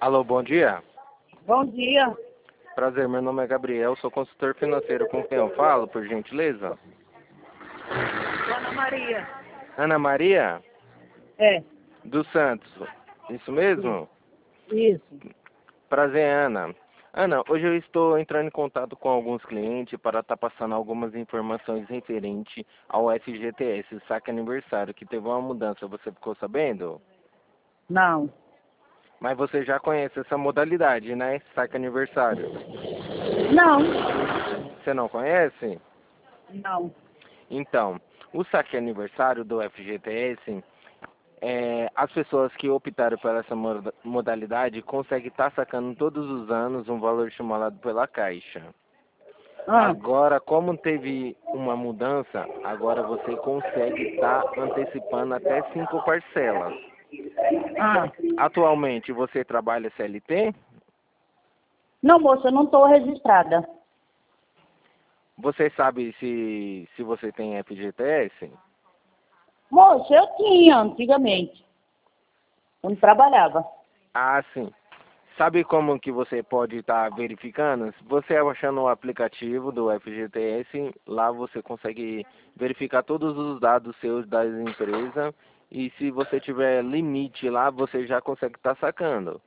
Alô, bom dia. Bom dia. Prazer, meu nome é Gabriel, sou consultor financeiro. Com quem eu falo, por gentileza? Ana Maria. Ana Maria É, dos Santos. Isso mesmo? isso. Prazer, Ana. Ana, hoje eu estou entrando em contato com alguns clientes para estar passando algumas informações referente ao FGTS, saque aniversário, que teve uma mudança. Você ficou sabendo? Não. Mas você já conhece essa modalidade, né? Saque aniversário. Não. Você não conhece? Não. Então, o saque aniversário do FGTS, as pessoas que optaram por essa modalidade conseguem estar sacando todos os anos um valor chamado pela Caixa. Ah, Agora, como teve uma mudança, agora você consegue estar antecipando até 5 parcelas. ah. Atualmente, você trabalha CLT? Não, moça, eu não estou registrada. Você sabe se você tem FGTS? Moça, eu tinha antigamente, quando trabalhava. Ah, sim. Sabe como que você pode estar verificando? Se você baixando o aplicativo do FGTS, lá você consegue verificar todos os dados seus das empresas e se você tiver limite lá, você já consegue estar sacando.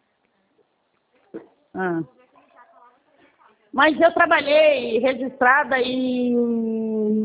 Ah. Mas eu trabalhei registrada em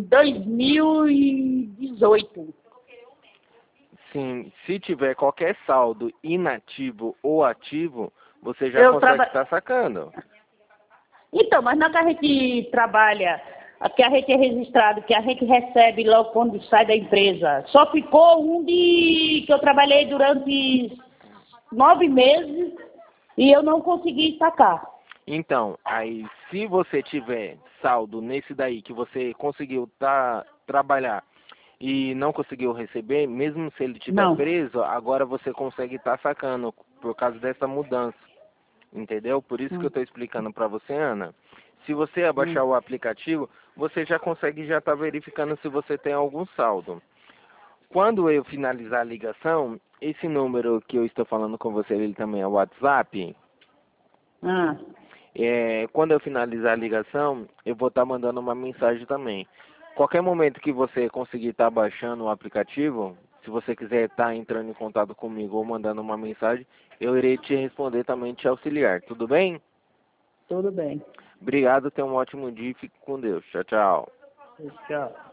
2018. Sim, se tiver qualquer saldo inativo ou ativo, você já Eu consegue traba... estar sacando. Então, mas não é que a gente trabalha, que a gente é registrado, que a gente recebe logo quando sai da empresa. Só ficou um que eu trabalhei durante 9 meses e eu não consegui sacar. Então, aí se você tiver saldo nesse daí que você conseguiu trabalhar e não conseguiu receber, mesmo se ele tiver Não. preso, agora você consegue estar sacando por causa dessa mudança. Entendeu? Por isso que eu Hum, estou explicando para você, Ana. Se você abaixar hum. o aplicativo, você já consegue já estar verificando se você tem algum saldo. Quando eu finalizar a ligação, esse número que eu estou falando com você, ele também é o WhatsApp. Ah, Quando eu finalizar a ligação, eu vou estar mandando uma mensagem também. Qualquer momento que você conseguir estar baixando o aplicativo, se você quiser estar entrando em contato comigo ou mandando uma mensagem, eu irei te responder também, te auxiliar. Tudo bem? tudo bem. Obrigado, tenha um ótimo dia e fique com Deus. Tchau, tchau. Tchau.